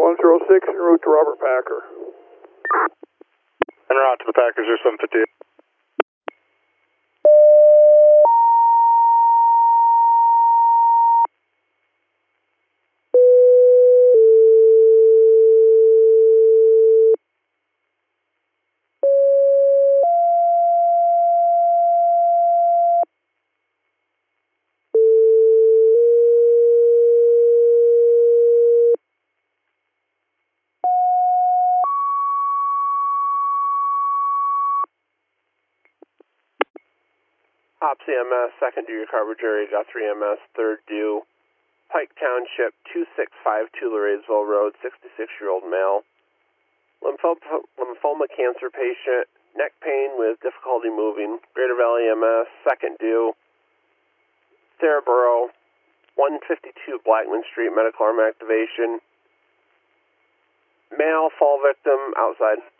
106 en route to Robert Packer. En route to the Packers, 0758. Ops EMS, second due coverage area, got 3MS, third due, Pike Township, 2652 Laredsville Road, 66-year-old male. Lymphoma cancer patient, neck pain with difficulty moving, Greater Valley EMS, second due, Cerebro, 152 Blackman Street, medical arm activation. Male fall victim outside.